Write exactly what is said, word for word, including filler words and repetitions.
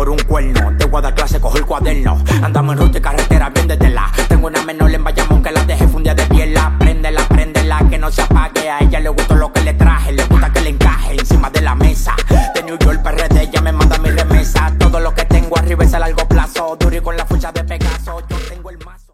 por un cuerno. Te voy a dar clase, coge el cuaderno. Andamos en ruta y carretera.